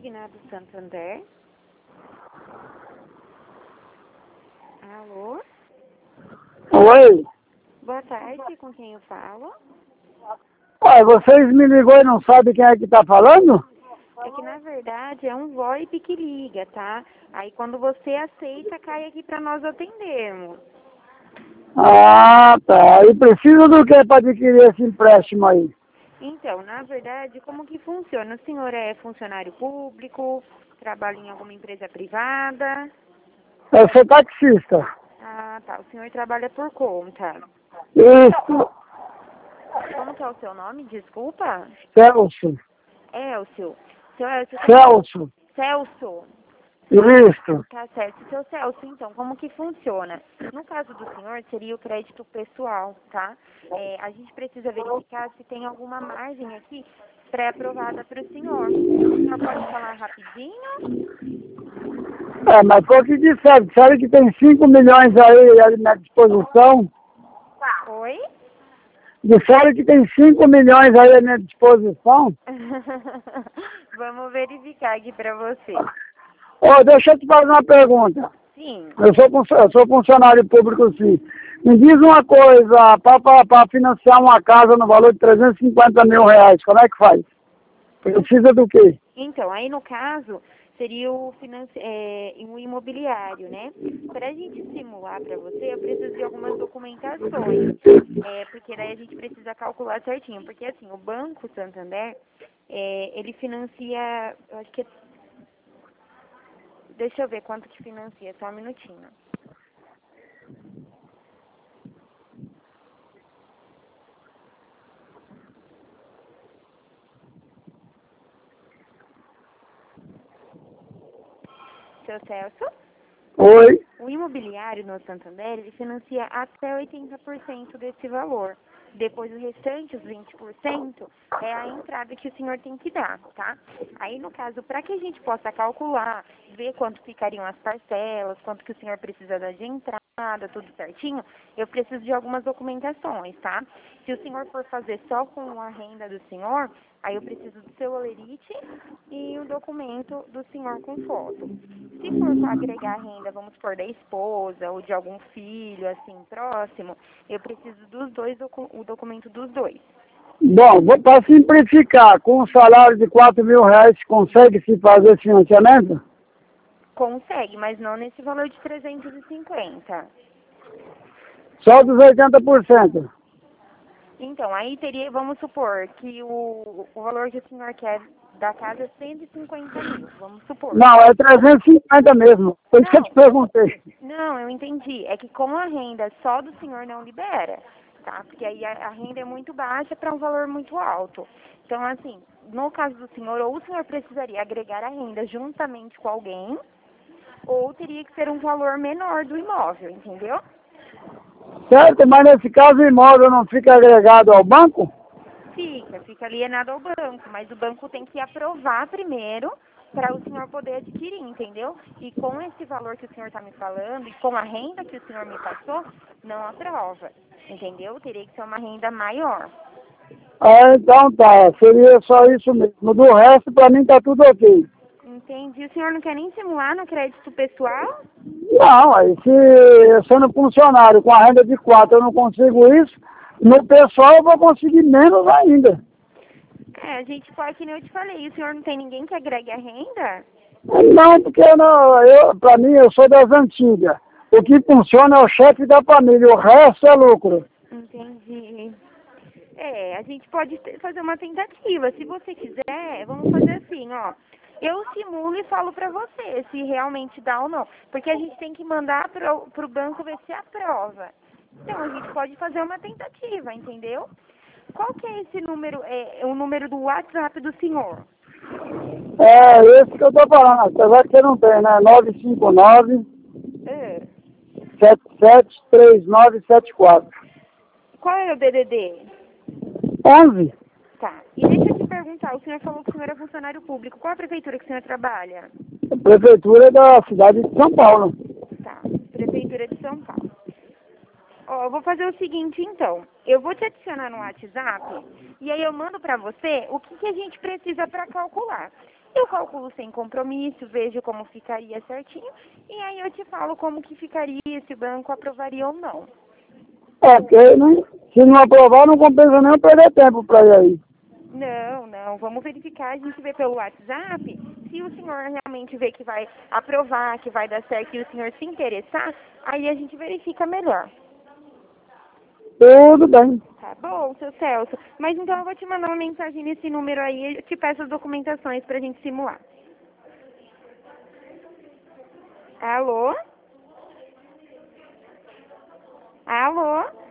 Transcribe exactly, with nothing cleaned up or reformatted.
Signado Santander. Alô? Oi. Boa tarde, com quem eu falo? Ué, vocês me ligou e não sabem quem é que tá falando? É que na verdade é um VoIP que liga, tá? Aí quando você aceita, cai aqui para nós atendermos. Ah, tá. E precisa do que para adquirir esse empréstimo aí? Então, na verdade, como que funciona? O senhor é funcionário público, trabalha em alguma empresa privada? Eu sou taxista. Ah, tá. O senhor trabalha por conta. Isso. Como que é o seu nome? Desculpa. Celso. Elcio. Seu Elcio, como... Celso. Celso. Isso. Tá certo. Seu Celso, então, como que funciona? No caso do senhor, seria o crédito pessoal, tá? É, a gente precisa verificar se tem alguma margem aqui pré-aprovada para o senhor. O senhor pode falar rapidinho? É, mas foi o que disseram. Disseram que tem cinco milhões aí à minha disposição. Oi? Disseram que tem cinco milhões aí à minha disposição. Vamos verificar aqui para você. Ô, deixa eu te fazer uma pergunta. Sim. Eu sou, func- eu sou funcionário público, sim. Me diz uma coisa, para financiar uma casa no valor de trezentos e cinquenta mil reais, como é que faz? Precisa do quê? Então, aí no caso, seria o financi... é, um imobiliário, né? Para a gente simular para você, eu preciso de algumas documentações, é, porque daí a gente precisa calcular certinho, porque assim, o Banco Santander, é, ele financia, eu acho que é... Deixa eu ver quanto que financia, só um minutinho. Seu Celso? Oi? O imobiliário no Santander, ele financia até oitenta por cento desse valor. Depois o restante, os vinte por cento, é a entrada que o senhor tem que dar, tá? Aí, no caso, para que a gente possa calcular, ver quanto ficariam as parcelas, quanto que o senhor precisa dar de entrada, tudo certinho, eu preciso de algumas documentações, tá? Se o senhor for fazer só com a renda do senhor, aí eu preciso do seu olerite e o documento do senhor com foto. Se for para agregar renda, vamos supor, da esposa ou de algum filho, assim, próximo, eu preciso dos dois, docu o documento dos dois. Bom, para simplificar, com um salário de quatro mil reais, consegue se fazer esse financiamento? Consegue, mas não nesse valor de trezentos e cinquenta. Só dos oitenta por cento. Então, aí teria, vamos supor, que o, o valor que o senhor quer da casa é cento e cinquenta mil, vamos supor. Não, é trezentos e cinquenta mesmo. Por isso que eu te Não, perguntei. não, eu entendi. É que com a renda só do senhor não libera, tá? Porque aí a, a renda é muito baixa para um valor muito alto. Então, assim, no caso do senhor, ou o senhor precisaria agregar a renda juntamente com alguém, ou teria que ser um valor menor do imóvel, entendeu? Certo, mas nesse caso o imóvel não fica agregado ao banco? Fica, fica alienado ao banco, mas o banco tem que aprovar primeiro para o senhor poder adquirir, entendeu? E com esse valor que o senhor está me falando e com a renda que o senhor me passou, não aprova, entendeu? Teria que ser uma renda maior. Ah, então tá, seria só isso mesmo. Do resto, pra mim tá tudo ok. Entendi. O senhor não quer nem simular no crédito pessoal? Não, aí se eu sendo funcionário com a renda de quatro eu não consigo isso, no pessoal eu vou conseguir menos ainda. É, a gente pode, que nem eu te falei, o senhor não tem ninguém que agregue a renda? Não, porque eu não, eu, pra mim eu sou das antigas. O que funciona é o chefe da família, o resto é lucro. Entendi. É, a gente pode te- fazer uma tentativa. Se você quiser, vamos fazer assim, ó. Eu simulo e falo pra você se realmente dá ou não. Porque a gente tem que mandar pro, pro banco ver se aprova. Então, a gente pode fazer uma tentativa, entendeu? Qual que é esse número, é, o número do WhatsApp do senhor? É esse que eu tô falando, apesar que você não tem, né? nove cinco nove, É. sete sete três nove sete quatro. Qual é o D D D? onze. Tá. E deixa eu te perguntar, o senhor falou que o senhor é funcionário público. Qual a prefeitura que o senhor trabalha? Prefeitura da cidade de São Paulo. Tá. Prefeitura de São Paulo. Ó, eu vou fazer o seguinte, então. Eu vou te adicionar no WhatsApp e aí eu mando pra você o que, que a gente precisa pra calcular. Eu calculo sem compromisso, vejo como ficaria certinho, e aí eu te falo como que ficaria, se o banco aprovaria ou não. Ok, né? Se não aprovar, não compensa nem eu perder tempo para ir aí. Não, não, vamos verificar, a gente vê pelo WhatsApp, se o senhor realmente vê que vai aprovar, que vai dar certo e o senhor se interessar, aí a gente verifica melhor. Tudo bem. Tá bom, seu Celso. Mas então eu vou te mandar uma mensagem nesse número aí, eu te peço as documentações pra gente simular. Alô? Alô?